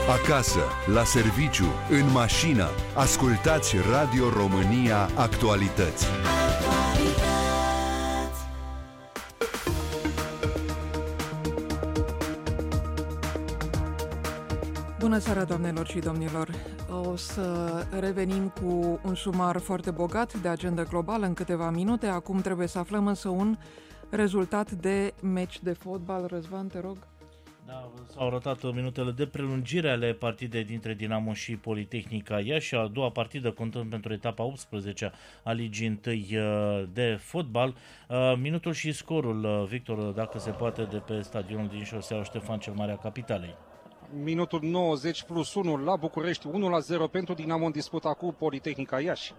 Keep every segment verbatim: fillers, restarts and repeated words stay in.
Acasă, la serviciu, în mașină, ascultați Radio România Actualități. Bună seara, doamnelor și domnilor! O să revenim cu un sumar foarte bogat de agenda globală în câteva minute. Acum trebuie să aflăm însă un rezultat de meci de fotbal. Răzvan, te rog. Da, s-au arătat minutele de prelungire ale partidei dintre Dinamo și Politehnica Iași, a doua partidă contând pentru etapa optsprezecea a Ligii întâi de fotbal. Minutul și scorul, Victor, dacă se poate, de pe stadionul din șoseaua Ștefan cel Mare a capitalei. Minutul nouăzeci plus unu la București, unu la zero pentru Dinamo în disputa cu Politehnica Iași.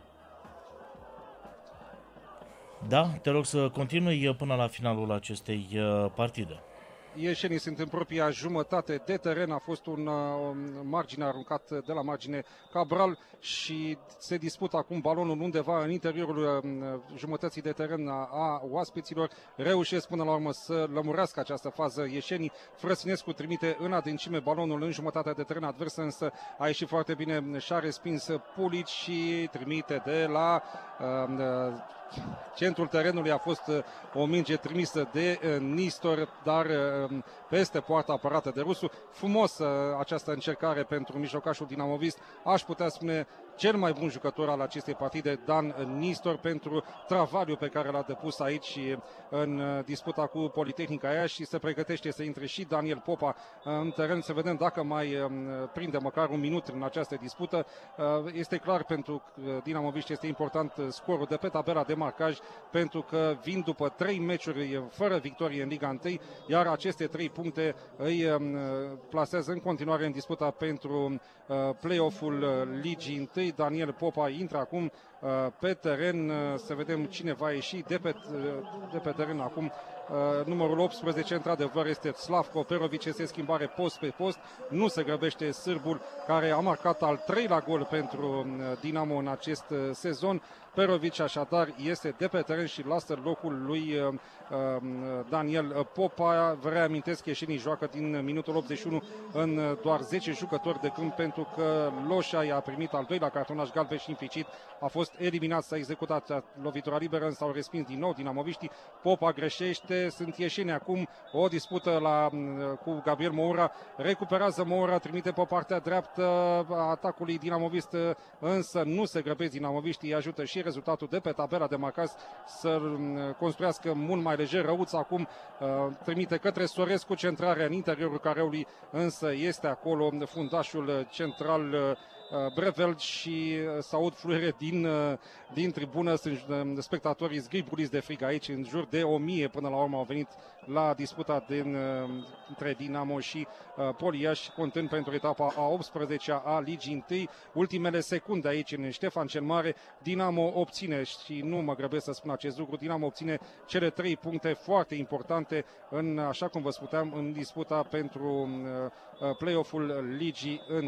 Da, te rog să continui până la finalul acestei partide. Ieșenii sunt în propria jumătate de teren, a fost un uh, margine aruncat de la margine Cabral și se dispută acum balonul undeva în interiorul uh, jumătății de teren a, a oaspeților. Reușesc până la urmă să lămurească această fază ieșenii. Frăsinescu trimite în adâncime balonul în jumătatea de teren adversă, însă a ieșit foarte bine și-a respins Pulici și trimite de la uh, uh, centrul terenului. A fost uh, o minge trimisă de uh, Nistor, dar uh, peste poarta apărată de rusul. Frumos uh, această încercare pentru mijlocașul dinamovist. Aș putea spune cel mai bun jucător al acestei partide, Dan Nistor, pentru travaliul pe care l-a depus aici în disputa cu Politehnica Iași și se pregătește să intre și Daniel Popa în teren. Să vedem dacă mai prinde măcar un minut în această dispută. Este clar, pentru dinamoviști este important scorul de pe tabela de marcaj, pentru că vin după trei meciuri fără victorie în Liga unu, iar aceste trei puncte îi plasează în continuare în disputa pentru play-off-ul Ligii unu. Daniel Popa intră acum uh, pe teren, uh, să vedem cine va ieși de pe, uh, de pe teren acum. Uh, numărul optsprezece, într-adevăr, este Slavko Perovic, este schimbare post pe post, nu se grăbește sârbul care a marcat al treilea gol pentru uh, Dinamo în acest uh, sezon. Perovic așadar este de pe teren și lasă locul lui uh, uh, Daniel Popa. Vă reamintesc că ieșenii joacă din minutul optzeci și unu în uh, doar zece jucători de câmp, pentru că Loșa i-a primit al doilea cartonaș galben și implicit a fost eliminat. S-a executat lovitura liberă, însă au respins din nou dinamoviștii. Popa greșește, sunt ieșeni acum, o dispută la, cu Gabriel Moura, recuperează Moura, trimite pe partea dreaptă a atacului dinamovist, însă nu se grăbesc dinamoviștii, îi ajută și rezultatul de pe tabela de marcaj să construiască mult mai lejer. Răuț acum trimite către Sorescu, centrarea în interiorul careului, însă este acolo fundașul central Breveld și să aud fluiere din, din tribună. Sunt spectatorii zgribuliți de frig aici, în jur de o mie până la urmă au venit la disputa din, între Dinamo și uh, Poliaș, contând pentru etapa a optsprezecea a Ligii unu. Ultimele secunde aici în Ștefan cel Mare, Dinamo obține, și nu mă grăbesc să spun acest lucru, Dinamo obține cele trei puncte foarte importante în, așa cum vă spuneam, în disputa pentru uh, play-off-ul Ligii unu.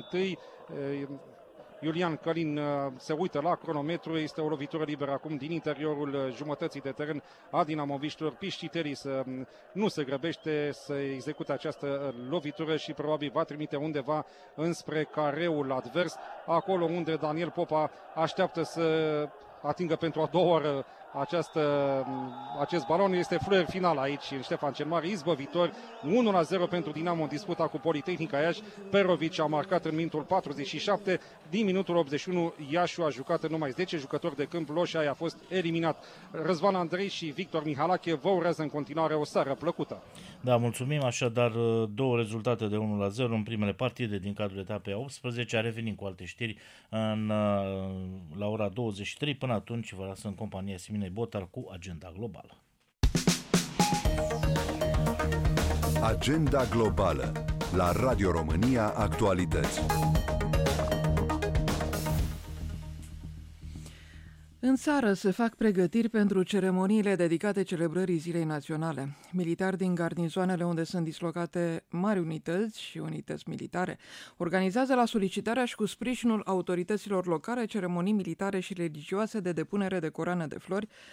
Uh, Iulian Călin se uită la cronometru, este o lovitură liberă acum din interiorul jumătății de teren a dinamoviștilor. Pisciterii să nu se grăbește să execute această lovitură și probabil va trimite undeva înspre careul advers, acolo unde Daniel Popa așteaptă să atingă pentru a doua oară această, acest balon. Este fluier final aici în Ștefan cel Mare, izbăvitor, unu la zero pentru Dinamo în disputa cu Politehnica Iași. Perovic a marcat în minutul patruzeci și șapte, din minutul optzeci și unu Iașiul a jucat în numai zece jucători de câmp, Loșa a fost eliminat. Răzvan Andrei și Victor Mihalache vă urează în continuare o seară plăcută. Da, mulțumim, așadar două rezultate de unu la zero în primele partide din cadrul etapei optsprezece. Revenim cu alte știri în, la ora douăzeci și trei. Până atunci vă las în compania Siminei Botar cu Agenda Globală. Agenda Globală la Radio România Actualități. În țară se fac pregătiri pentru ceremoniile dedicate celebrării Zilei Naționale. Militari din garnizoanele unde sunt dislocate mari unități și unități militare organizează la solicitarea și cu sprijinul autorităților locale ceremonii militare și religioase de depunere de coroane de flori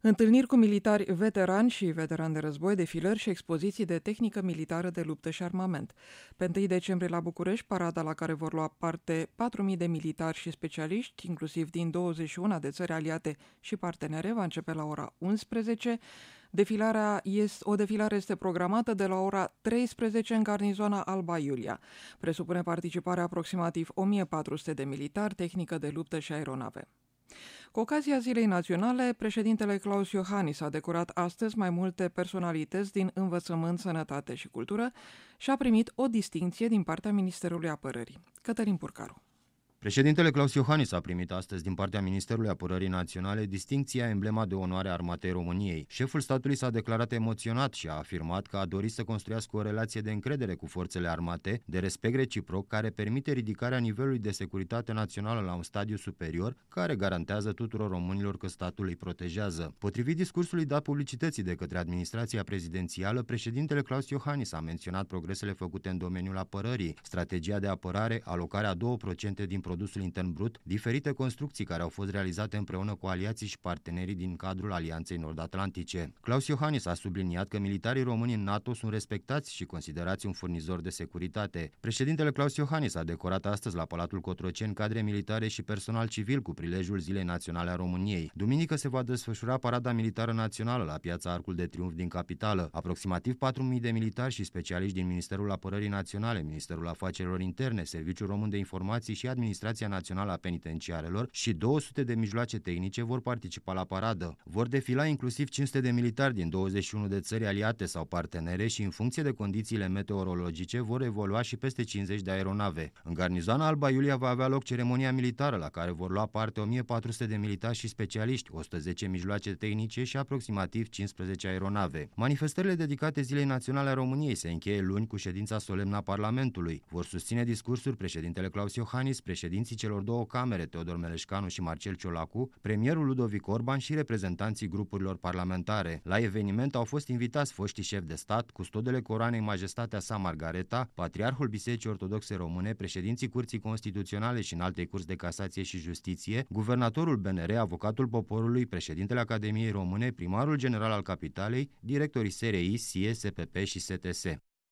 Întâlniri cu militari veterani și veterani de război, defilări și expoziții de tehnică militară de luptă și armament. Pe întâi decembrie la București, parada la care vor lua parte patru mii de militari și specialiști, inclusiv din douăzeci și unu de țări aliate și partenere, va începe la ora unsprezece. Defilarea este, o defilare este programată de la ora treisprezece în garnizoana Alba Iulia. Presupune participarea aproximativ o mie patru sute de militari, tehnică de luptă și aeronave. Cu ocazia Zilei Naționale, președintele Klaus Iohannis a decorat astăzi mai multe personalități din învățământ, sănătate și cultură și a primit o distincție din partea Ministerului Apărării. Cătălin Purcaru. Președintele Klaus Iohannis a primit astăzi din partea Ministerului Apărării Naționale distincția Emblema de Onoare a Armatei României. Șeful statului s-a declarat emoționat și a afirmat că a dorit să construiască o relație de încredere cu forțele armate, de respect reciproc, care permite ridicarea nivelului de securitate națională la un stadiu superior, care garantează tuturor românilor că statul îi protejează. Potrivit discursului dat publicității de către administrația prezidențială, președintele Klaus Iohannis a menționat progresele făcute în domeniul apărării, strategia de apărare, alocarea a două la sută din produsul intern brut, diferite construcții care au fost realizate împreună cu aliații și partenerii din cadrul Alianței Nord-Atlantice. Klaus Iohannis a subliniat că militarii români în NATO sunt respectați și considerați un furnizor de securitate. Președintele Klaus Iohannis a decorat astăzi la Palatul Cotroceni cadre militare și personal civil cu prilejul Zilei Naționale a României. Duminică se va desfășura parada militară națională la Piața Arcul de Triunf din capitală. Aproximativ patru mii de militari și specialiști din Ministerul Apărării Naționale, Ministerul Afacerilor Interne, Serviciul Român de Informații și Administrația Națională a Penitenciarelor și două sute de mijloace tehnice vor participa la paradă. Vor defila inclusiv cinci sute de militari din douăzeci și unu de țări aliate sau partenere și, în funcție de condițiile meteorologice, vor evolua și peste cincizeci de aeronave. În garnizoana Alba Iulia va avea loc ceremonia militară, la care vor lua parte o mie patru sute de militari și specialiști, o sută zece mijloace tehnice și aproximativ cincisprezece aeronave. Manifestările dedicate Zilei Naționale a României se încheie luni cu ședința solemnă a Parlamentului. Vor susține discursuri președintele Klaus Iohannis, președinții celor două camere, Teodor Meleșcanu și Marcel Ciolacu, premierul Ludovic Orban și reprezentanții grupurilor parlamentare. La eveniment au fost invitați foștii șefi de stat, custodele Coroanei Majestatea sa Margareta, Patriarhul Bisericii Ortodoxe Române, președinții Curții Constituționale și Înaltei Curți de Casație și Justiție, guvernatorul B N R, avocatul poporului, președintele Academiei Române, primarul general al Capitalei, directorii S R I, S I E, S P P și S T S.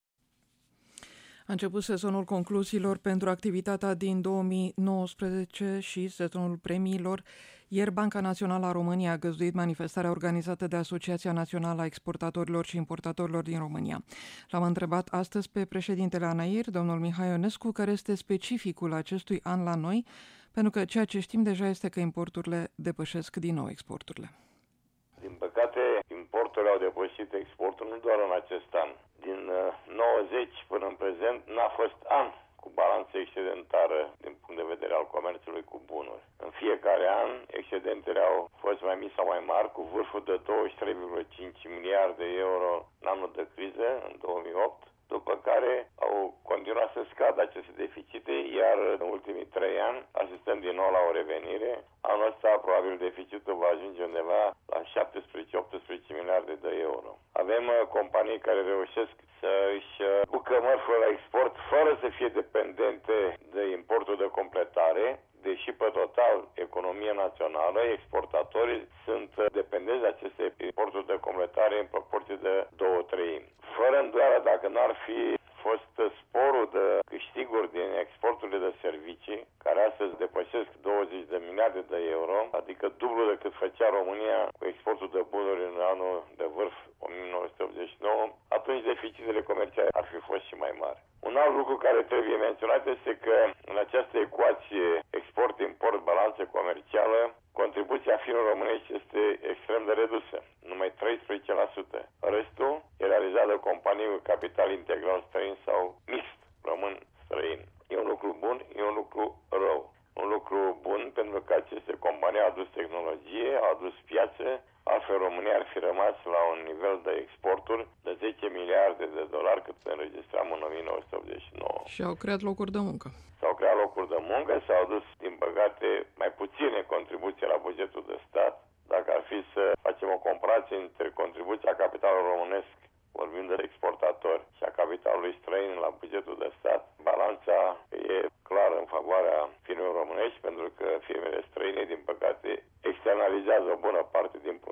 A început sezonul concluziilor pentru activitatea din două mii nouăsprezece și sezonul premiilor. Ieri, Banca Națională a României a găzduit manifestarea organizată de Asociația Națională a Exportatorilor și Importatorilor din România. L-am întrebat astăzi pe președintele ANAIR, domnul Mihai Ionescu, care este specificul acestui an la noi, pentru că ceea ce știm deja este că importurile depășesc din nou exporturile. Din păcate, importurile au depășit exportul nu doar în acest an. Din nouăzeci până în prezent n-a fost an cu balanță excedentară din punct de vedere al comerțului cu bunuri. În fiecare an, excedentele au fost mai mici sau mai mari, cu vârful de douăzeci și trei virgulă cinci miliarde de euro în anul de criză, în două mii opt, după care au continuat să scadă aceste deficite, iar în ultimii trei ani asistăm din nou la o revenire. Anul ăsta probabil deficitul va ajunge undeva la șaptesprezece optsprezece miliarde de euro. Avem companii care reușesc să își ducă mărfuri la export fără să fie dependente de importul de completare, deși pe total economia națională, exportatorii sunt dependenți de aceste importuri de completare în proporție de două treimi. Fără îndoială, dacă n-ar fi fost sporul de câștiguri din exporturile de servicii, care astăzi depășesc douăzeci de miliarde de euro, adică dublu decât făcea România cu exportul de bunuri în anul de vârf o mie nouă sute optzeci și nouă, atunci deficitele comerciale ar fi fost și mai mari. Un alt lucru care trebuie menționat este că în această ecuație export-import, balanță comercială, contribuția firmelor românești este extrem de redusă, numai treisprezece la sută. Restul e realizat de companii cu capital integral străin sau mixt român-străin. E un lucru bun, e un lucru rău. Un lucru bun pentru că aceste companii au adus tehnologie, au adus piață, altfel România ar fi rămas la un nivel de exporturi de zece miliarde de dolari cât înregistram în o mie nouă sute optzeci și nouă. Și au creat locuri de muncă. S-au creat locuri de muncă, s-au adus, din păcate, mai puține contribuții la bugetul de stat. Dacă ar fi să facem o comparație între contribuția capitalului românesc, vorbind de exportatori, și a capitalului străin la bugetul de stat, balanța e clară în favoarea firmelor românești, pentru că firmele străine, din păcate, externalizează o bună parte din profit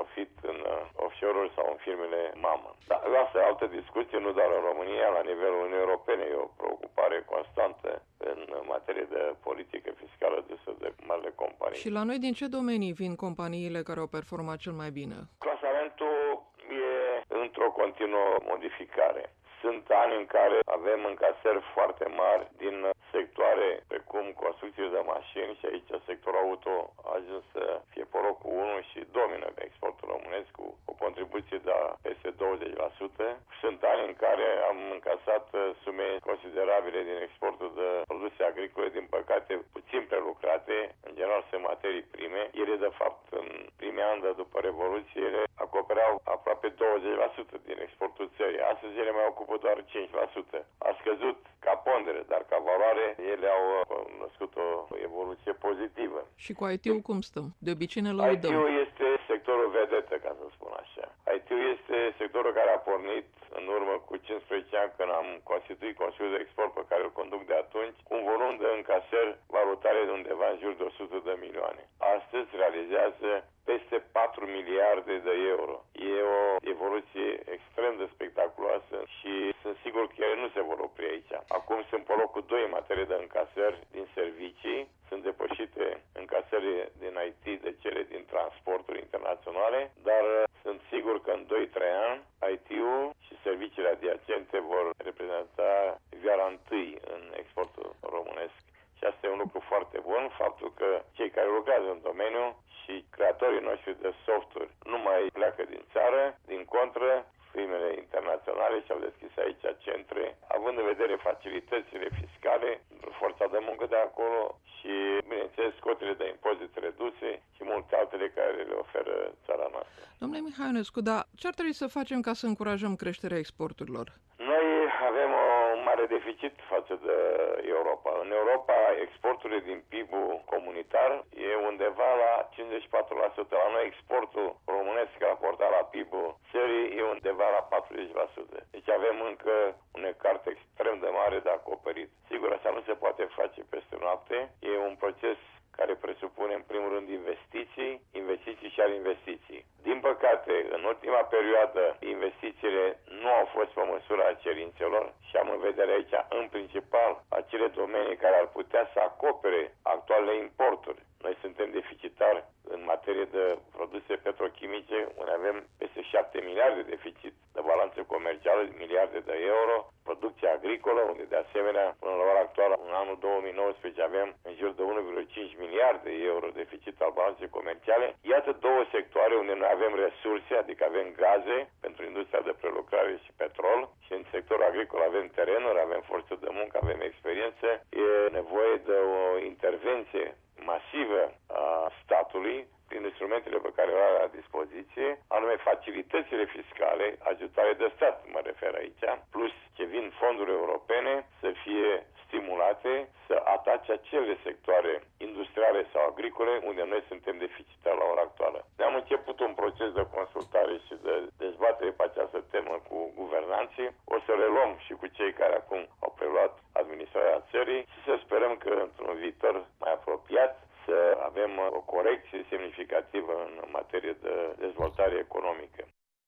profit în offshore-uri sau în firmele mamă. Dar asta e altă discuție, nu doar în România, la nivelul Uniunii Europene e o preocupare constantă în materie de politică fiscală dusă de marile companii. Și la noi din ce domenii vin companiile care au performat cel mai bine? Clasamentul e într-o continuă modificare. Sunt ani în care avem încasări foarte mari din sectoare precum construcții de mașini și aici sectorul auto a ajuns să fie pe locul unu și domină exportul românesc cu o contribuție de peste douăzeci la sută. Sunt ani în care am încasat sume considerabile din exportul de produse agricole, din păcate puțin prelucrate, în general sunt materii prime. Ele, de fapt, în primii ani de după Revoluție, ele acopereau aproape douăzeci la sută din exportul țării. Astăzi ele mai ocupă doar cinci la sută. A scăzut ca pondere, dar ca valoare ele au născut o evoluție pozitivă. Și cu I T-ul cum stăm? De obicei ne lăudăm. I T-ul este sectorul vedetă, ca să spun așa. I T-ul este sectorul care a pornit în urmă cu cincisprezece ani, când am constituit Consiliul de Export pe care îl conduc de atunci, cu un volum de încasări valutare de undeva în jur de o sută de milioane. Astăzi realizează peste patru miliarde de euro. E o evoluție extrem de spectaculoasă și sunt sigur că ele nu se vor opri aici. Acum sunt pe locul doi în materie de încasări din servicii, sunt depășite încasările din I T de cele din transporturi internaționale, dar sunt sigur că în doi trei ani I T-ul și serviciile adiacente vor reprezenta vioara întâi în exportul românesc. Și asta e un lucru foarte bun, faptul că cei care lucrează în domeniu și creatorii noștri de software nu mai pleacă din țară, din contră, firmele internaționale și-au deschis aici centre, având în vedere facilitățile fiscale, forța de muncă de acolo și, bineînțeles, cotele de impozite reduse și multe altele care le oferă țara noastră. Domnule Mihaionescu, dar ce ar trebui să facem ca să încurajăm creșterea exporturilor? Noi avem un mare deficit față de Europa. În Europa, exporturile din P I B-ul comunitar e undeva la cincizeci și patru la sută. La noi, exportul românesc raportat la P I B-ul țării e undeva la patruzeci la sută. Deci avem încă un ecart extrem de mare de acoperit. Sigur, așa nu se poate face peste noapte. E un proces care presupune, în primul rând, investiții, investiții și al investiții. Din păcate, în ultima perioadă, investițiile nu au fost pe măsura cerințelor și am în vedere aici, în principal, acele domenii care ar putea să acopere actualele importuri. Noi suntem deficitari în materie de produse petrochimice, unde avem peste șapte miliarde de deficit de balanță comercială, miliarde de euro, producția agricolă, unde de asemenea, până la ora actuală, în anul două mii nouăsprezece, avem în jur de unu virgulă cinci miliarde de euro deficit al balanței comerciale. Iată două sectoare unde noi avem resurse, adică avem gaze pentru industria de prelucrare și petrol și în sectorul agricol avem terenuri, avem forță de muncă, avem experiență. E nevoie de o intervenție masivă a statului prin instrumentele pe care le are la dispoziție, anume facilitățile fiscale, ajutare de stat, mă refer aici, plus ce vin fonduri europene, să fie stimulate să atace acele sectoare industriale sau agricole unde noi suntem deficitari la ora actuală. Ne-am început un proces de consultare și de dezbatere pe această temă cu guvernanții. O să reluăm și cu cei care acum au preluat administrarea țării și să sperăm că într-un viitor mai apropiat să avem o corecție semnificativă în materie de dezvoltare economică.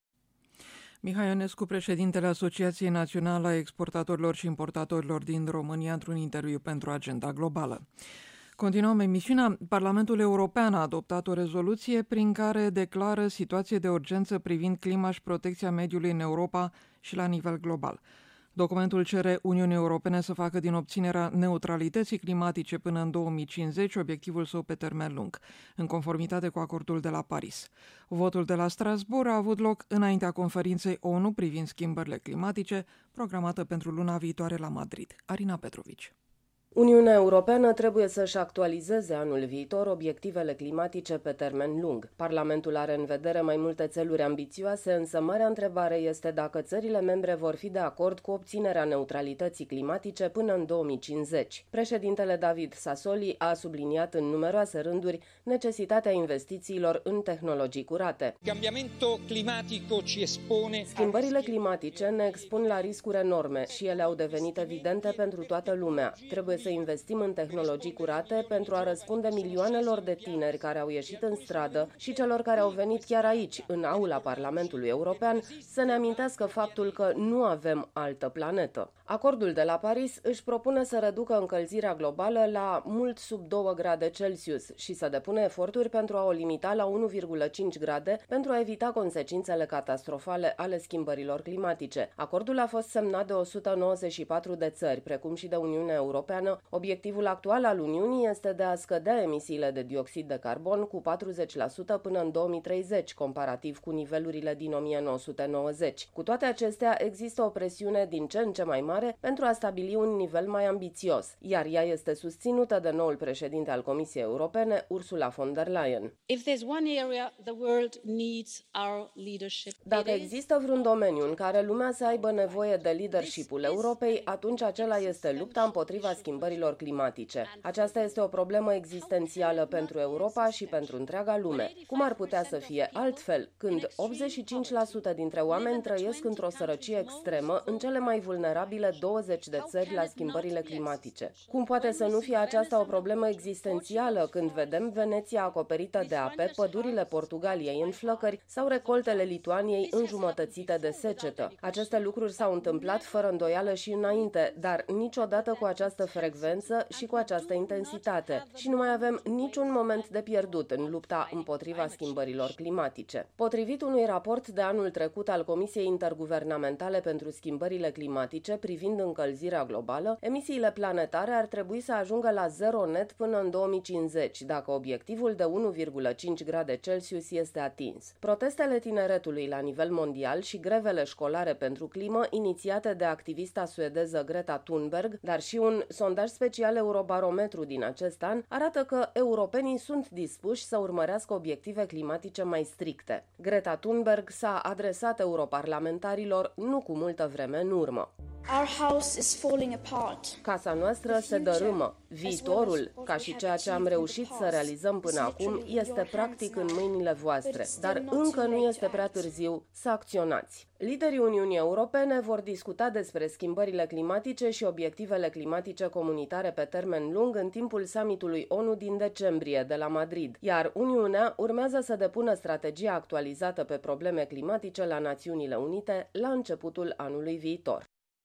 Mihai Ionescu, președintele Asociației Naționale a Exportatorilor și Importatorilor din România, într-un interviu pentru Agenda Globală. Continuăm emisiunea. Parlamentul European a adoptat o rezoluție prin care declară situație de urgență privind clima și protecția mediului în Europa și la nivel global. Documentul cere Uniunii Europene să facă din obținerea neutralității climatice până în două mii cincizeci obiectivul său pe termen lung, în conformitate cu acordul de la Paris. Votul de la Strasbourg a avut loc înaintea conferinței O N U privind schimbările climatice, programată pentru luna viitoare la Madrid. Arina Petrovici. Uniunea Europeană trebuie să-și actualizeze anul viitor obiectivele climatice pe termen lung. Parlamentul are în vedere mai multe țeluri ambițioase, însă marea întrebare este dacă țările membre vor fi de acord cu obținerea neutralității climatice până în două mii cincizeci. Președintele David Sassoli a subliniat în numeroase rânduri necesitatea investițiilor în tehnologii curate. Schimbările climatice ne expun la riscuri enorme și ele au devenit evidente pentru toată lumea. Trebuie să să investim în tehnologii curate pentru a răspunde milioanelor de tineri care au ieșit în stradă și celor care au venit chiar aici, în aula Parlamentului European, să ne amintească faptul că nu avem altă planetă. Acordul de la Paris își propune să reducă încălzirea globală la mult sub două grade Celsius și să depună eforturi pentru a o limita la unu virgulă cinci grade pentru a evita consecințele catastrofale ale schimbărilor climatice. Acordul a fost semnat de o sută nouăzeci și patru de țări, precum și de Uniunea Europeană. Obiectivul actual al Uniunii este de a scădea emisiile de dioxid de carbon cu patruzeci la sută până în două mii treizeci, comparativ cu nivelurile din o mie nouă sute nouăzeci. Cu toate acestea, există o presiune din ce în ce mai mare pentru a stabili un nivel mai ambițios, iar ea este susținută de noul președinte al Comisiei Europene, Ursula von der Leyen. Dacă există vreun domeniu în care lumea să aibă nevoie de leadership-ul Europei, atunci acela este lupta împotriva schimbărilor climatice. Aceasta este o problemă existențială pentru Europa și pentru întreaga lume. Cum ar putea să fie altfel, când optzeci și cinci la sută dintre oameni trăiesc într-o sărăcie extremă în cele mai vulnerabile douăzeci de țări la schimbările climatice? Cum poate să nu fie aceasta o problemă existențială când vedem Veneția acoperită de ape, pădurile Portugaliei în flăcări sau recoltele Lituaniei înjumătățite de secetă? Aceste lucruri s-au întâmplat fără îndoială și înainte, dar niciodată cu această frecvență și cu această intensitate. Și nu mai avem niciun moment de pierdut în lupta împotriva schimbărilor climatice. Potrivit unui raport de anul trecut al Comisiei Interguvernamentale pentru Schimbările Climatice privind încălzirea globală, emisiile planetare ar trebui să ajungă la zero net până în două mii cincizeci, dacă obiectivul de unu virgulă cinci grade Celsius este atins. Protestele tineretului la nivel mondial și grevele școlare pentru climă, inițiate de activista suedeză Greta Thunberg, dar și un sondaj special Eurobarometru din acest an, arată că europenii sunt dispuși să urmărească obiective climatice mai stricte. Greta Thunberg s-a adresat europarlamentarilor nu cu multă vreme în urmă. Our house is falling apart. Casa noastră se dărâmă. Viitorul, ca și ceea ce am reușit să realizăm până acum, este practic în mâinile voastre, dar încă nu este prea târziu să acționați. Liderii Uniunii Europene vor discuta despre schimbările climatice și obiectivele climatice comunitare pe termen lung în timpul summitului O N U din decembrie de la Madrid, iar Uniunea urmează să depună strategia actualizată pe probleme climatice la Națiunile Unite la începutul anului viitor.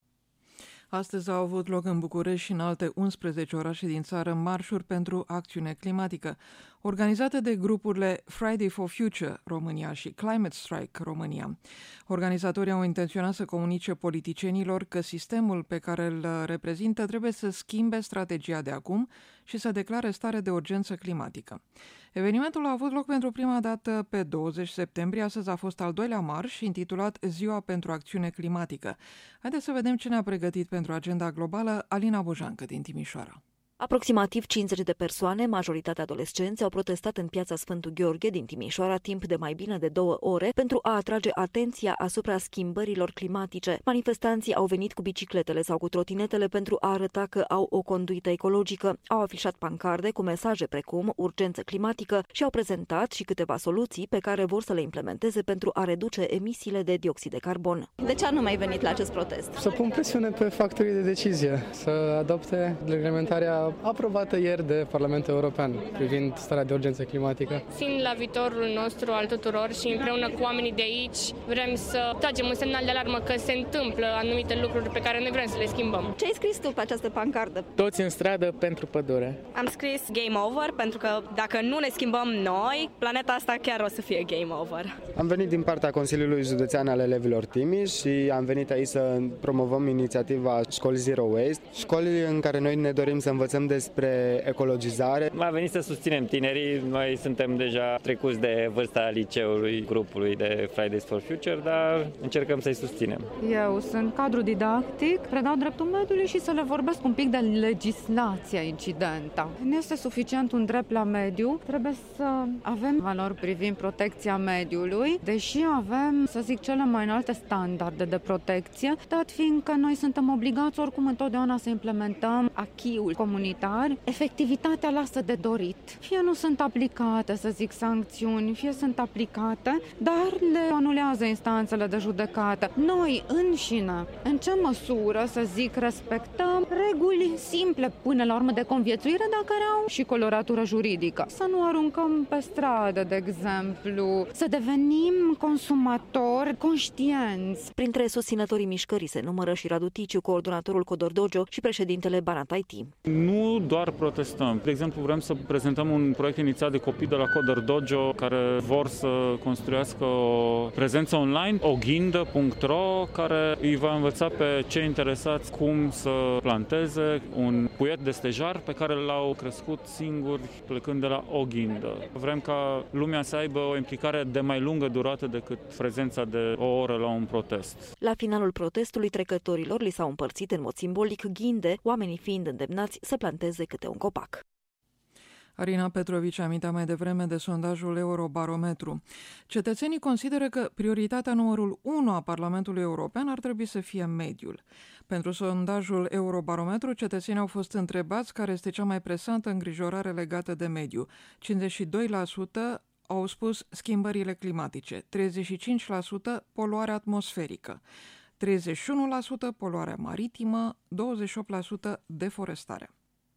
Astăzi au avut loc în București și în alte unsprezece orașe din țară marșuri pentru acțiune climatică, organizate de grupurile Friday for Future România și Climate Strike România. Organizatorii au intenționat să comunice politicienilor că sistemul pe care îl reprezintă trebuie să schimbe strategia de acum și să declare stare de urgență climatică. Evenimentul a avut loc pentru prima dată pe douăzeci septembrie, astăzi a fost al doilea marș, intitulat Ziua pentru Acțiune Climatică. Haideți să vedem ce ne-a pregătit pentru agenda globală Alina Bojancă din Timișoara. Aproximativ cincizeci de persoane, majoritatea adolescenți, au protestat în piața Sfântul Gheorghe din Timișoara timp de mai bine de două ore pentru a atrage atenția asupra schimbărilor climatice. Manifestanții au venit cu bicicletele sau cu trotinetele pentru a arăta că au o conduită ecologică. Au afișat pancarde cu mesaje precum urgență climatică și au prezentat și câteva soluții pe care vor să le implementeze pentru a reduce emisiile de dioxid de carbon. De ce nu mai venit la acest protest? Să pun presiune pe factorii de decizie, să adopte reglementarea aprobată ieri de Parlamentul European privind starea de urgență climatică. Țin la viitorul nostru al tuturor și împreună cu oamenii de aici vrem să tragem un semnal de alarmă că se întâmplă anumite lucruri pe care noi vrem să le schimbăm. Ce ai scris tu pe această pancardă? Toți în stradă pentru pădure. Am scris game over pentru că dacă nu ne schimbăm noi, planeta asta chiar o să fie game over. Am venit din partea Consiliului Județean al Elevilor Timiș și am venit aici să promovăm inițiativa Școli Zero Waste, școli în care noi ne dorim să învățăm despre ecologizare. Am venit să susținem tinerii, noi suntem deja trecuți de vârsta liceului, grupului de Fridays for Future, dar încercăm să-i susținem. Eu sunt cadru didactic, predau dreptul mediului și să le vorbesc un pic de legislația incidentă. Nu este suficient un drept la mediu, trebuie să avem valori privind protecția mediului, deși avem, să zic, cele mai înalte standarde de protecție, dat fiindcă noi suntem obligați oricum întotdeauna să implementăm acquis-ul comunitar comunitar, efectivitatea lasă de dorit. Fie nu sunt aplicate, să zic, sancțiuni, fie sunt aplicate, dar le anulează instanțele de judecată. Noi înșine, în ce măsură, să zic, respectăm reguli simple până la urmă de conviețuire, dar care au și coloratură juridică. Să nu aruncăm pe stradă, de exemplu, să devenim consumatori conștienți. Printre susținătorii mișcării se numără și Radu Ticiu, coordonatorul Codor Dojo și președintele Banat I T. Nu doar protestăm. De exemplu, vrem să prezentăm un proiect inițiat de copii de la Codor Dojo care vor să construiască o prezență online, oghindă punct ro, care îi va învăța pe cei interesați cum să planteze un puiet de stejar pe care l-au crescut singuri plecând de la oghindă. Vrem ca lumea să aibă o implicare de mai lungă durată decât prezența de o oră la un protest. La finalul protestului, trecătorilor li s-au împărțit în mod simbolic ghinde, oamenii fiind îndemnați să planteze câte un copac. Arina Petrovici amintea mai devreme de sondajul Eurobarometru. Cetățenii consideră că prioritatea numărul unu a Parlamentului European ar trebui să fie mediul. Pentru sondajul Eurobarometru, cetățenii au fost întrebați care este cea mai presantă îngrijorare legată de mediu. cincizeci și doi la sută au spus schimbările climatice, treizeci și cinci la sută poluarea atmosferică, treizeci și unu la sută poluarea maritimă, douăzeci și opt la sută deforestarea.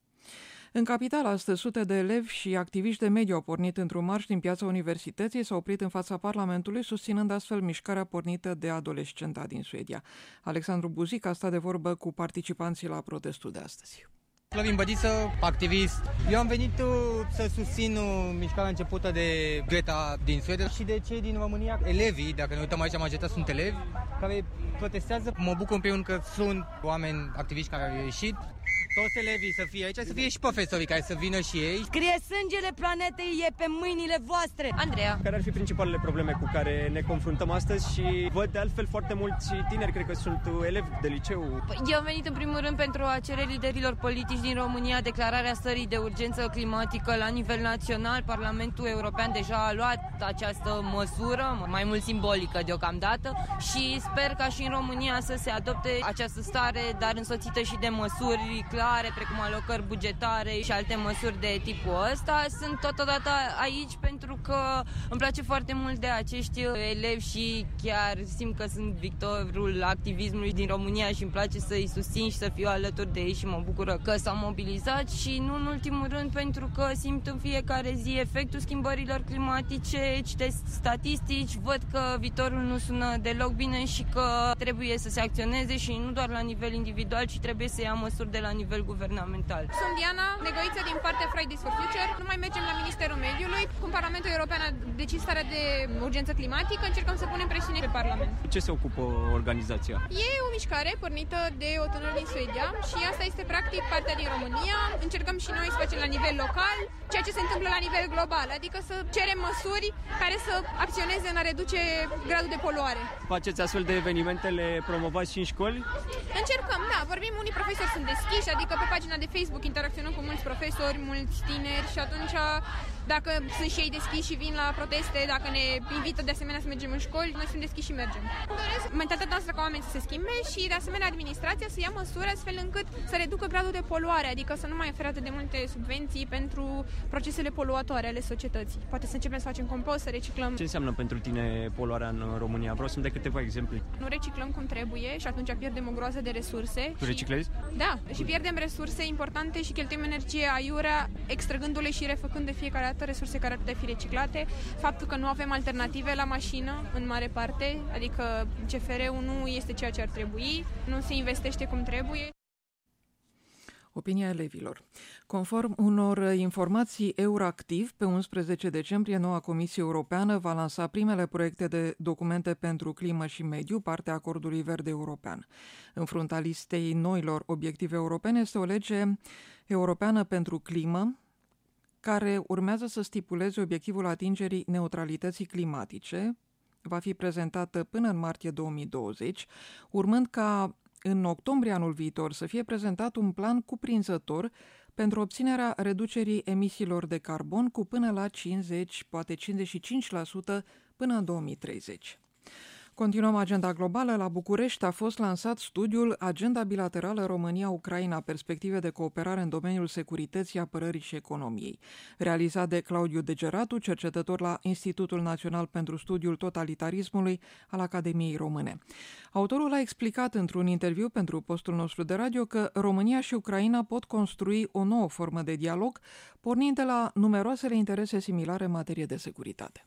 În capitală, astăzi, sute de elevi și activiști de mediu au pornit într-un marș din piața Universității, s-au oprit în fața Parlamentului, susținând astfel mișcarea pornită de adolescenta din Suedia. Alexandru Buzic a stat de vorbă cu participanții la protestul de astăzi. Flavin Bădiță, activist. Eu am venit să susțin mișcarea începută de Greta din Suedia și de cei din România, elevii, dacă ne uităm aici, majoritatea sunt elevi, care protestează. Mă bucur în primul rând că sunt oameni activiști care au ieșit. Toți elevii să fie aici, să fie și profesorii care să vină și ei. Scrie sângele planetei e pe mâinile voastre. Andreea. Care ar fi principalele probleme cu care ne confruntăm astăzi și văd de altfel foarte mulți tineri, cred că sunt elevi de liceu. Eu am venit în primul rând pentru a cere liderilor politici din România declararea stării de urgență climatică la nivel național. Parlamentul European deja a luat această măsură, mai mult simbolică deocamdată, și sper ca și în România să se adopte această stare, dar însoțită și de măsuri clare, precum alocări bugetare și alte măsuri de tipul ăsta. Sunt totodată aici pentru că îmi place foarte mult de acești elevi și chiar simt că sunt victorul activismului din România și îmi place să-i susțin și să fiu alături de ei și mă bucură că s-au mobilizat și nu în ultimul rând pentru că simt în fiecare zi efectul schimbărilor climatice, citesc statistici, văd că viitorul nu sună deloc bine și că trebuie să se acționeze și nu doar la nivel individual, ci trebuie să ia măsuri de la nivel guvernamental. Sunt Diana, negoiță din partea Fridays for Future. Nu mai mergem la Ministerul Mediului. Cum Parlamentul European a decis starea de urgență climatică, încercăm să punem presiune pe Parlament. Ce se ocupă organizația? E o mișcare pornită de o tânără din Suedia și asta este practic partea din România. Încercăm și noi să facem la nivel local ceea ce se întâmplă la nivel global, adică să cerem măsuri care să acționeze în a reduce gradul de poluare. Faceți astfel de evenimente, le promovați și în școli? Încercăm, da, vorbim, unii profesori sunt deschiși, adică pe pagina de Facebook interacționăm cu mulți profesori, mulți tineri și atunci dacă sunt și ei deschiși și vin la proteste, dacă ne invită de asemenea să mergem în școli, noi suntem deschiși și mergem. Doresc mentalitatea noastră ca oameni să se schimbe și de asemenea administrația să ia măsuri astfel încât să reducă gradul de poluare, adică să nu mai ofere atât de multe subvenții pentru procesele poluatoare ale societății. Poate să începem să facem compost, să reciclăm. Ce înseamnă pentru tine poluarea în România? Vreau să-mi dai câteva exemple. Nu reciclăm cum trebuie și atunci pierdem o groază de resurse. Tu reciclezi? Da, și pierdem resurse importante și cheltuim energie aiurea, extrăgându-le și refăcând de fiecare dată resurse care ar putea fi reciclate. Faptul că nu avem alternative la mașină, în mare parte, adică C F R-ul nu este ceea ce ar trebui, nu se investește cum trebuie. Opinia elevilor. Conform unor informații Euractiv, pe unsprezece decembrie, noua Comisie Europeană va lansa primele proiecte de documente pentru climă și mediu, partea Acordului Verde European. În fruntea listei noilor obiective europene este o lege europeană pentru climă, care urmează să stipuleze obiectivul atingerii neutralității climatice. Va fi prezentată până în martie două mii douăzeci, urmând ca în octombrie anul viitor să fie prezentat un plan cuprinzător pentru obținerea reducerii emisiilor de carbon cu până la cincizeci, poate cincizeci și cinci la sută până în două mii treizeci. Continuăm agenda globală. La București a fost lansat studiul Agenda bilaterală România-Ucraina, perspective de cooperare în domeniul securității, apărării și economiei. Realizat de Claudiu Degeratu, cercetător la Institutul Național pentru Studiul Totalitarismului al Academiei Române. Autorul a explicat într-un interviu pentru postul nostru de radio că România și Ucraina pot construi o nouă formă de dialog, pornind de la numeroasele interese similare în materie de securitate.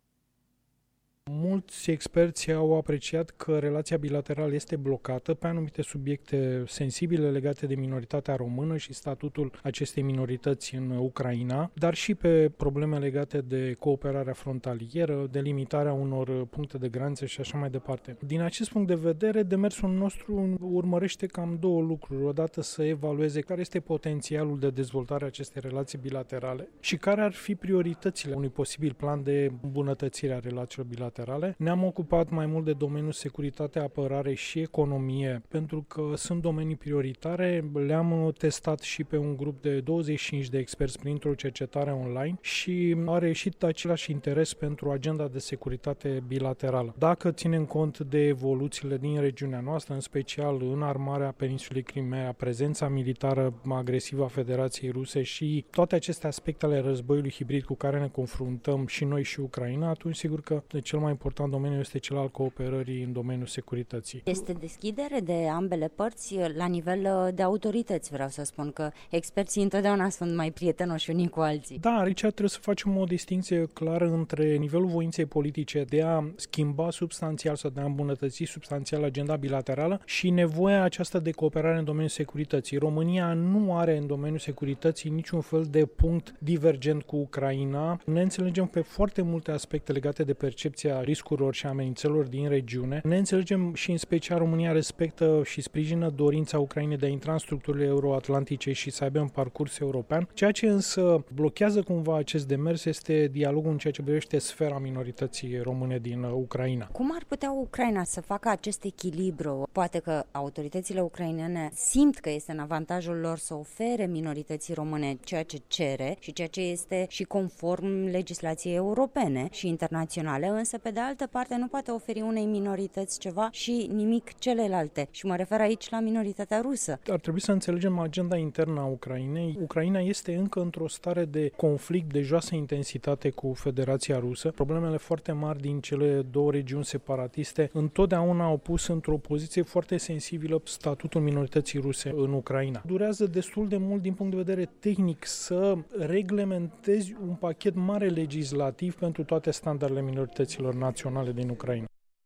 Mulți experți au apreciat că relația bilaterală este blocată pe anumite subiecte sensibile legate de minoritatea română și statutul acestei minorități în Ucraina, dar și pe probleme legate de cooperarea frontalieră, de limitarea unor puncte de graniță și așa mai departe. Din acest punct de vedere, demersul nostru urmărește cam două lucruri. Odată să evalueze care este potențialul de dezvoltare a acestei relații bilaterale și care ar fi prioritățile unui posibil plan de îmbunătățire a relațiilor bilaterale. Ne-am ocupat mai mult de domeniul securitate, apărare și economie, pentru că sunt domenii prioritare. Le-am testat și pe un grup de douăzeci și cinci de experți printr-o cercetare online și a reieșit același interes pentru agenda de securitate bilaterală. Dacă ținem cont de evoluțiile din regiunea noastră, în special în armarea peninsulei Crimea, prezența militară agresivă a Federației Ruse și toate aceste aspecte ale războiului hibrid cu care ne confruntăm și noi și Ucraina, atunci sigur că cel mai important domeniu este cel al cooperării în domeniul securității. Este deschidere de ambele părți la nivel de autorități, vreau să spun că experții întotdeauna sunt mai prietenoși unii cu alții. Da, aici trebuie să facem o distinție clară între nivelul voinței politice de a schimba substanțial sau de a îmbunătăți substanțial agenda bilaterală și nevoia aceasta de cooperare în domeniul securității. România nu are în domeniul securității niciun fel de punct divergent cu Ucraina. Ne înțelegem pe foarte multe aspecte legate de percepția riscurilor și amenințărilor din regiune. Ne înțelegem și în special România respectă și sprijină dorința Ucrainei de a intra în structurile euroatlantice și să aibă un parcurs european. Ceea ce însă blochează cumva acest demers este dialogul în ceea ce privește sfera minorității române din Ucraina. Cum ar putea Ucraina să facă acest echilibru? Poate că autoritățile ucrainene simt că este în avantajul lor să ofere minorității române ceea ce cere și ceea ce este și conform legislației europene și internaționale, însă pe de altă parte nu poate oferi unei minorități ceva și nimic celelalte. Și mă refer aici la minoritatea rusă. Ar trebui să înțelegem agenda internă a Ucrainei. Ucraina este încă într-o stare de conflict de joasă intensitate cu Federația Rusă. Problemele foarte mari din cele două regiuni separatiste întotdeauna au pus într-o poziție foarte sensibilă statutul minorității ruse în Ucraina. Durează destul de mult din punct de vedere tehnic să reglementezi un pachet mare legislativ pentru toate standardele minorităților naționale din Ucraina.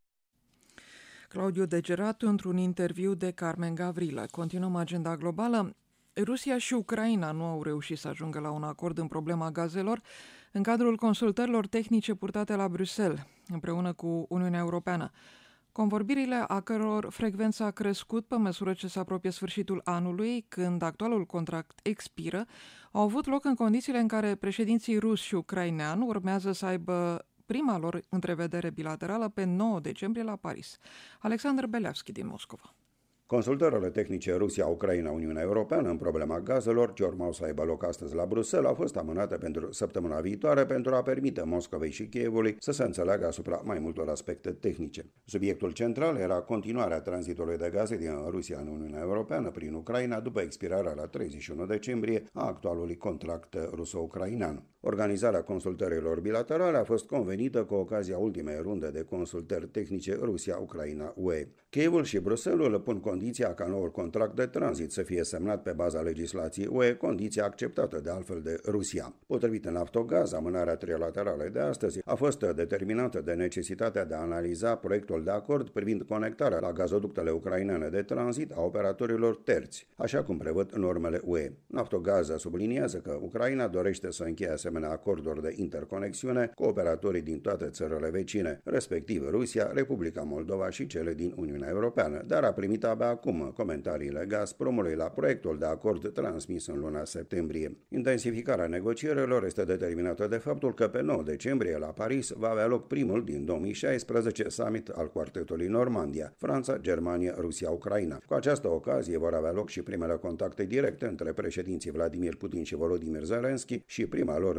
Claudiu Degeratu într-un interviu de Carmen Gavrilă. Continuăm agenda globală. Rusia și Ucraina nu au reușit să ajungă la un acord în problema gazelor în cadrul consultărilor tehnice purtate la Bruxelles, împreună cu Uniunea Europeană. Convorbirile a căror frecvență a crescut pe măsură ce se apropie sfârșitul anului, când actualul contract expiră, au avut loc în condițiile în care președinții rus și ucrainean urmează să aibă prima lor întrevedere bilaterală pe nouă decembrie la Paris. Alexandru Beleavski din Moscova. Consultările tehnice Rusia-Ucraina-Uniunea Europeană în problema gazelor, ce urmau să aibă loc astăzi la Bruxelles, au fost amânate pentru săptămâna viitoare pentru a permite Moscovei și Kievului să se înțeleagă asupra mai multor aspecte tehnice. Subiectul central era continuarea tranzitului de gaze din Rusia în Uniunea Europeană prin Ucraina după expirarea la treizeci și unu decembrie a actualului contract ruso-ucrainean. Organizarea consultărilor bilaterale a fost convenită cu ocazia ultimei runde de consultări tehnice Rusia-Ucraina-U E. Kievul și Bruxelles pun condiția ca noul contract de tranzit să fie semnat pe baza legislației U E, condiția acceptată de altfel de Rusia. Potrivit Naftogaz, amânarea trilaterală de astăzi a fost determinată de necesitatea de a analiza proiectul de acord privind conectarea la gazoductele ucrainene de tranzit a operatorilor terți, așa cum prevăd normele U E. Naftogaz subliniază că Ucraina dorește să încheie asemenea acorduri de interconexiune cu operatorii din toate țările vecine, respectiv Rusia, Republica Moldova și cele din Uniunea Europeană, dar a primit abia acum comentariile Gazpromului la proiectul de acord transmis în luna septembrie. Intensificarea negocierilor este determinată de faptul că pe nouă decembrie la Paris va avea loc primul din două mii șaisprezece summit al quartetului Normandia, Franța, Germania, Rusia, Ucraina. Cu această ocazie vor avea loc și primele contacte directe între președinții Vladimir Putin și Volodymyr Zelensky și prima lor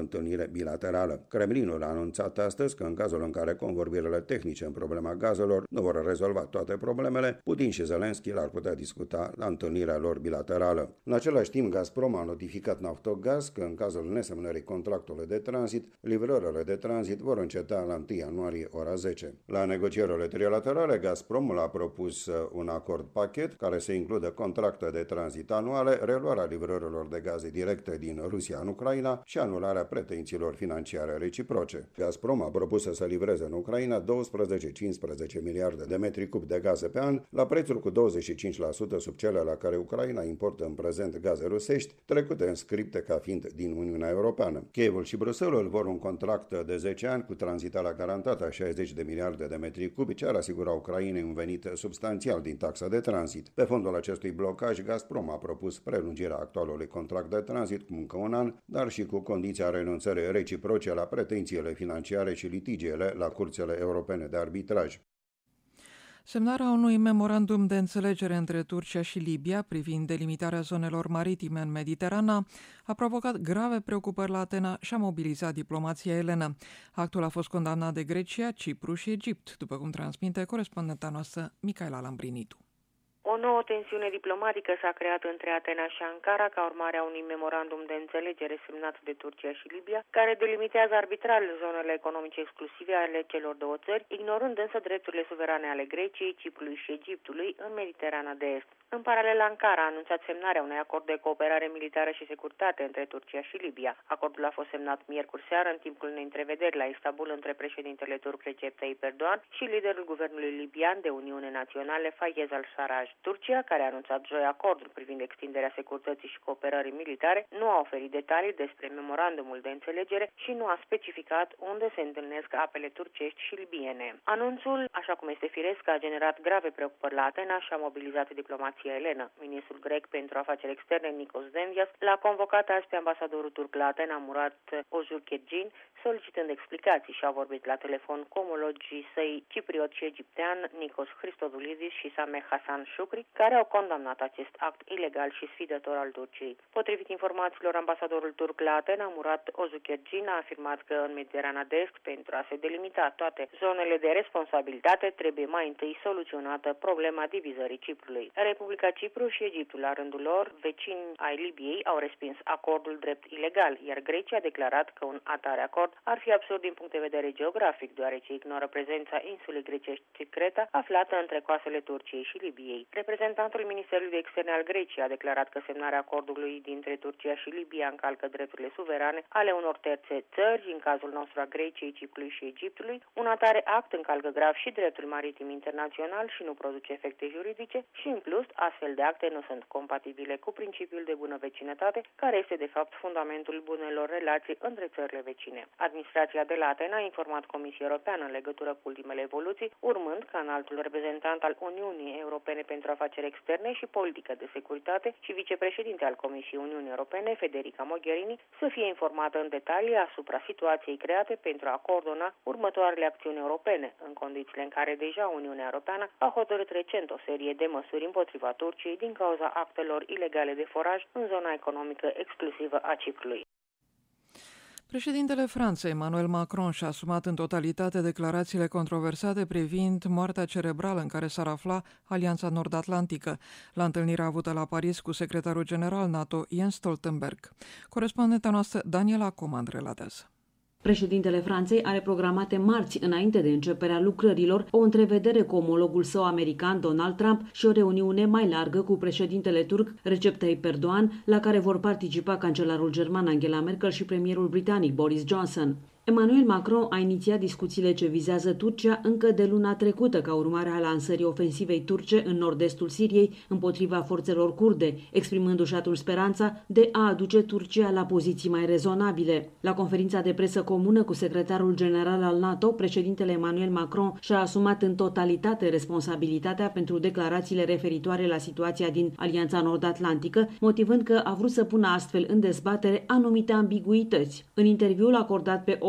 întâlnire bilaterală. Kremlinul a anunțat astăzi că în cazul în care convorbirile tehnice în problema gazelor nu vor rezolva toate problemele, Putin și Zelensky l-ar putea discuta la întâlnirea lor bilaterală. În același timp, Gazprom a notificat Naftogaz că în cazul nesemnării contractului de tranzit, livrările de tranzit vor înceta la întâi ianuarie ora zece. La negocierile trilaterale, Gazprom a propus un acord pachet care să includă contracte de tranzit anuale, reluarea livrărilor de gaze directe din Rusia în Ucraina și anularea pretențiilor financiare reciproce. Gazprom a propus să se livreze în Ucraina doisprezece-cincisprezece miliarde de metri cub de gaze pe an, la prețuri cu douăzeci și cinci la sută sub cele la care Ucraina importă în prezent gaze rusești, trecute în scripte ca fiind din Uniunea Europeană. Kievul și Bruxelles vor un contract de zece ani cu tranzitarea garantată a șaizeci de miliarde de metri cubi, ce ar asigura Ucrainei un venit substanțial din taxa de tranzit. Pe fondul acestui blocaj, Gazprom a propus prelungirea actualului contract de tranzit cu încă un an, dar și cu condiția renunțării reciproce la pretențiile financiare și litigiile la curțile europene de arbitraj. Semnarea unui memorandum de înțelegere între Turcia și Libia privind delimitarea zonelor maritime în Mediterana a provocat grave preocupări la Atena și a mobilizat diplomația elenă. Actul a fost condamnat de Grecia, Cipru și Egipt, după cum transmite corespondenta noastră Micaela Lambrinitu. O nouă tensiune diplomatică s-a creat între Atena și Ankara ca urmare a unui memorandum de înțelegere semnat de Turcia și Libia, care delimitează arbitrar zonele economice exclusive ale celor două țări, ignorând însă drepturile suverane ale Greciei, Ciprului și Egiptului în Mediterana de Est. În paralel, Ankara a anunțat semnarea unui acord de cooperare militară și securitate între Turcia și Libia. Acordul a fost semnat miercuri seară în timpul unei întrevederi la Istanbul între președintele turc Recep Tayyip Erdogan și liderul guvernului libian de Uniune Națională Fayez al-Sarraj. Turcia, care a anunțat joi acordul privind extinderea securității și cooperării militare, nu a oferit detalii despre memorandumul de înțelegere și nu a specificat unde se întâlnesc apele turcești și libiene. Anunțul, așa cum este firesc, a generat grave preocupări la Atena și a mobilizat diplomația elenă. Ministrul grec pentru afaceri externe, Nikos Dendias, l-a convocat azi pe ambasadorul turc la Atena, Murat Ozurketgin, solicitând explicații și a vorbit la telefon cu omologii săi cipriot și egiptean, Nikos Christodoulidis și Sameh Hasan Shukri, care au condamnat acest act ilegal și sfidător al Turciei. Potrivit informațiilor, ambasadorul turc la Atena, Murat Ozurketgin, a afirmat că în Mediterana de Est, pentru a se delimita toate zonele de responsabilitate, trebuie mai întâi soluționată problema divizării Ciprului. Republica Cipru și Egiptul, la rândul lor, vecini ai Libiei, au respins acordul drept ilegal, iar Grecia a declarat că un atare acord ar fi absurd din punct de vedere geografic, deoarece ignoră prezența insulei grecești Creta, aflată între coastele Turciei și Libiei. Reprezentantul Ministerului de Externe al Greciei a declarat că semnarea acordului dintre Turcia și Libia încalcă drepturile suverane ale unor terțe țări, în cazul nostru a Greciei, Ciprului și Egiptului. Un atare act încalcă grav și dreptul maritim internațional și nu produce efecte juridice și, în plus, astfel de acte nu sunt compatibile cu principiul de bună vecinătate, care este de fapt fundamentul bunelor relații între țările vecine. Administrația de la Atena a informat Comisia Europeană în legătură cu ultimele evoluții, urmând ca înaltul reprezentant al Uniunii Europene pentru Afaceri Externe și Politică de Securitate și vicepreședinte al Comisiei Uniunii Europene, Federica Mogherini, să fie informată în detalii asupra situației create pentru a coordona următoarele acțiuni europene, în condițiile în care deja Uniunea Europeană a hotărât recent o serie de măsuri împotriva Turciei din cauza actelor ilegale de foraj în zona economică exclusivă a Ciprului. Președintele Franței, Emmanuel Macron, și-a asumat în totalitate declarațiile controversate privind moartea cerebrală în care s-ar afla Alianța Nord-Atlantică, la întâlnirea avută la Paris cu secretarul general NATO, Jens Stoltenberg. Corespondenta noastră, Daniela Comand, relatează. Președintele Franței are programate marți, înainte de începerea lucrărilor, o întrevedere cu omologul său american Donald Trump și o reuniune mai largă cu președintele turc Recep Tayyip Erdogan, la care vor participa cancelarul german Angela Merkel și premierul britanic Boris Johnson. Emmanuel Macron a inițiat discuțiile ce vizează Turcia încă de luna trecută ca urmare a lansării ofensivei turce în nord-estul Siriei împotriva forțelor kurde, exprimându-și atunci speranța de a aduce Turcia la poziții mai rezonabile. La conferința de presă comună cu secretarul general al NATO, președintele Emmanuel Macron și-a asumat în totalitate responsabilitatea pentru declarațiile referitoare la situația din Alianța Nord-Atlantică, motivând că a vrut să pună astfel în dezbatere anumite ambiguități. În interviul acordat pe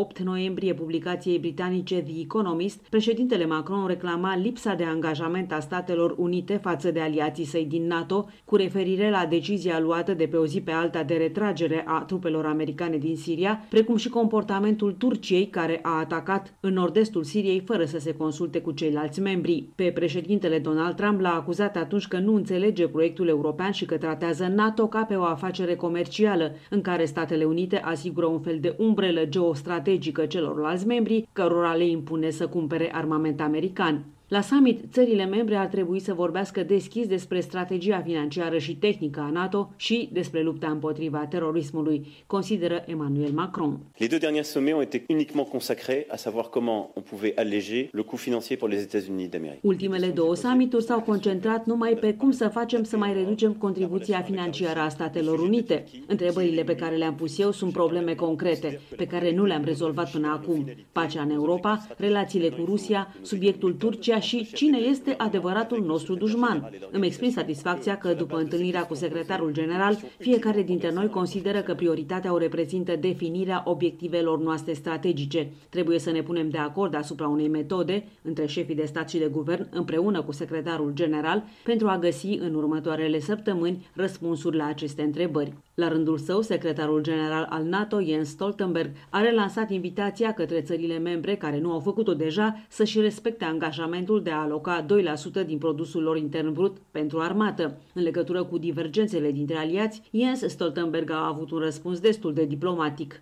opt noiembrie publicației britanice The Economist, președintele Macron reclama lipsa de angajament a Statelor Unite față de aliații săi din NATO, cu referire la decizia luată de pe o zi pe alta de retragere a trupelor americane din Siria, precum și comportamentul Turciei, care a atacat în nord-estul Siriei fără să se consulte cu ceilalți membri. Pe președintele Donald Trump l-a acuzat atunci că nu înțelege proiectul european și că tratează NATO ca pe o afacere comercială, în care Statele Unite asigură un fel de umbrelă geostrategică celorlalți membri, cărora le impune să cumpere armament american. La summit, țările membre ar trebui să vorbească deschis despre strategia financiară și tehnică a NATO și despre lupta împotriva terorismului, consideră Emmanuel Macron. Les deux derniers sommets ont été uniquement consacrés à savoir comment on pouvait alléger le coût financier pour les États-Unis d'Amérique. Ultimele două summituri s-au concentrat numai pe cum să facem să mai reducem contribuția financiară a Statelor Unite. Întrebările pe care le-am pus eu sunt probleme concrete, pe care nu le-am rezolvat până acum. Pacea în Europa, relațiile cu Rusia, subiectul Turcia și cine este adevăratul nostru dușman. Îmi exprim satisfacția că, după întâlnirea cu secretarul general, fiecare dintre noi consideră că prioritatea o reprezintă definirea obiectivelor noastre strategice. Trebuie să ne punem de acord asupra unei metode între șefii de stat și de guvern, împreună cu secretarul general, pentru a găsi în următoarele săptămâni răspunsuri la aceste întrebări. La rândul său, secretarul general al NATO, Jens Stoltenberg, a relansat invitația către țările membre care nu au făcut-o deja să-și respecte angajamentul de a aloca doi la sută din produsul lor intern brut pentru armată. În legătură cu divergențele dintre aliați, Jens Stoltenberg a avut un răspuns destul de diplomatic.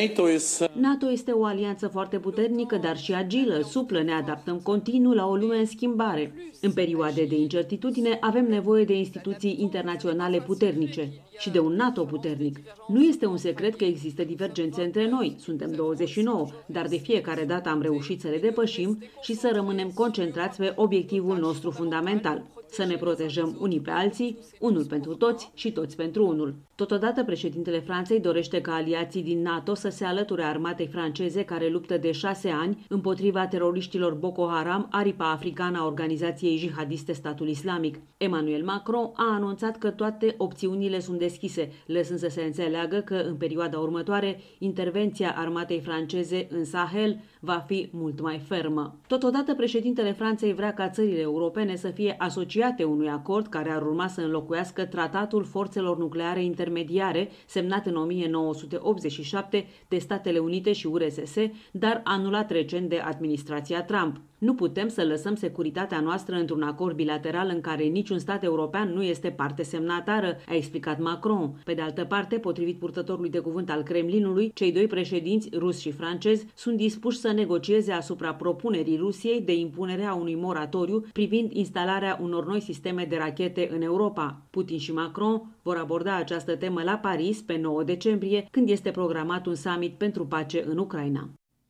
NATO este o alianță foarte puternică, dar și agilă, suplă, ne adaptăm continuu la o lume în schimbare. În perioade de incertitudine avem nevoie de instituții internaționale puternice și de un NATO puternic. Nu este un secret că există divergențe între noi, suntem douăzeci și nouă, dar de fiecare dată am reușit să le depășim și să rămânem concentrați pe obiectivul nostru fundamental: să ne protejăm unii pe alții, unul pentru toți și toți pentru unul. Totodată, președintele Franței dorește ca aliații din NATO să se alăture armatei franceze care luptă de șase ani împotriva teroriștilor Boko Haram, aripa africană a organizației jihadiste Statul Islamic. Emmanuel Macron a anunțat că toate opțiunile sunt deschise, lăsând să se înțeleagă că în perioada următoare intervenția armatei franceze în Sahel va fi mult mai fermă. Totodată, președintele Franței vrea ca țările europene să fie asociate unui acord care ar urma să înlocuiască Tratatul Forțelor Nucleare Intermediare, semnat în o mie nouă sute optzeci și șapte de Statele Unite și U R S S, dar anulat recent de administrația Trump. Nu putem să lăsăm securitatea noastră într-un acord bilateral în care niciun stat european nu este parte semnatară, a explicat Macron. Pe de altă parte, potrivit purtătorului de cuvânt al Kremlinului, cei doi președinți, rus și francez, sunt dispuși să negocieze asupra propunerii Rusiei de impunerea unui moratoriu privind instalarea unor noi sisteme de rachete în Europa. Putin și Macron vor aborda această temă la Paris pe nouă decembrie, când este programat un summit pentru pace în Ucraina.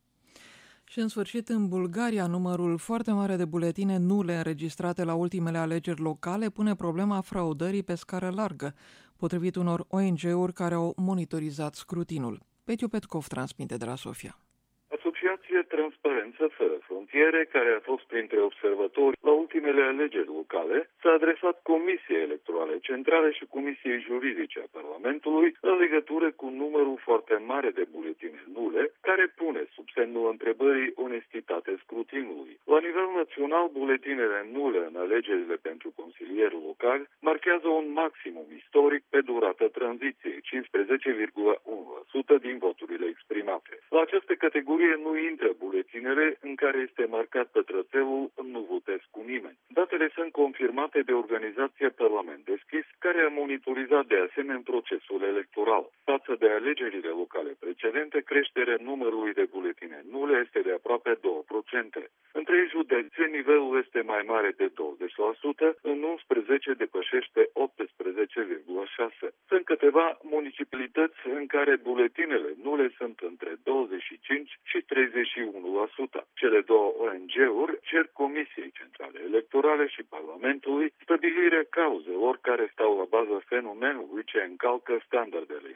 Și în sfârșit, în Bulgaria, numărul foarte mare de buletine nule înregistrate la ultimele alegeri locale pune problema fraudării pe scară largă, potrivit unor O N G-uri care au monitorizat scrutinul. Petiu Petkov transmite de la Sofia. Asociația Transparență Fără Frontiere, care a fost printre observatori la ultimele alegeri locale, s-a adresat Comisiei Electorale Centrale și Comisiei Juridice a Parlamentului în legătură cu numărul foarte mare de buletine nule, care pune sub semnul întrebării onestitatea scrutinului. La nivel național, buletinele nule în alegerile pentru consilierul local marchează un maximum istoric pe durata tranziției, cincisprezece virgulă unu la sută din voturile exprimate. La această categorie nu intră buletinele în care este marcat pătrățelul "nu votez cu nimeni". Datele sunt confirmate de organizația Parlament Deschis, care a monitorizat de asemenea procesul electoral. Față de alegerile locale precedente, creșterea numărului de buletine nule este de aproape două la sută. În trei județe, nivelul este mai mare de douăzeci la sută, în unsprezece depășește optsprezece virgulă șase la sută. Sunt câteva municipalități în care buletinele nule sunt între douăzeci și cinci și treizeci și unu la sută. Cele două O N G-uri cer Comisiei Centrale Electorale și Parlamentului stabilirea cauzelor care stau la baza fenomenului ce încalcă standardele internaționale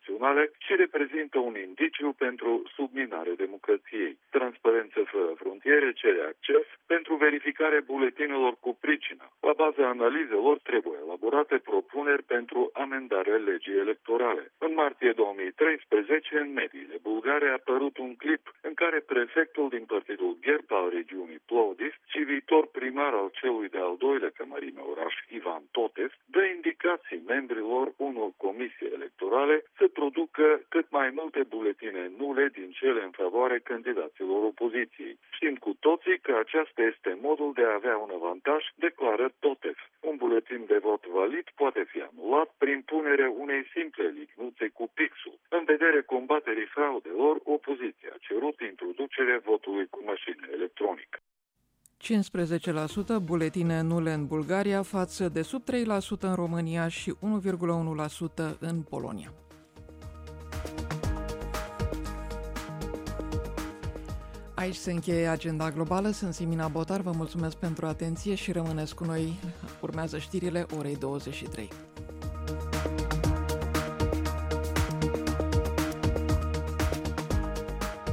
naționale și reprezintă un indiciu pentru subminare democrației. Transparență fără frontiere cere acces pentru verificarea buletinelor cu pricină. La baza analizelor trebuie elaborate propuneri pentru amendarea legii electorale. În martie două mii treisprezece, în mediile bulgare a apărut un clip în care prefectul din partidul Gherb al regiunii Plovdiv și viitor primar al celui de-al doilea cămărime oraș Ivan Totev dă indicații membrilor unor comisii electorale să producă cât mai multe buletine nule din cele în favoarea candidaților opoziției. Știm cu toții că aceasta este modul de a avea un avantaj, declară Totev. Un buletin de vot valid poate fi anulat prin punerea unei simple lignuțe cu pixul. În vederea combaterii fraudelor, opoziția a cerut introducerea votului cu mașină electronică. cincisprezece la sută buletine nule în Bulgaria față de sub trei la sută în România și unu virgulă unu la sută în Polonia. Aici se încheie Agenda Globală. Sunt Simina Botar, vă mulțumesc pentru atenție și rămâneți cu noi. Urmează știrile orei douăzeci și trei.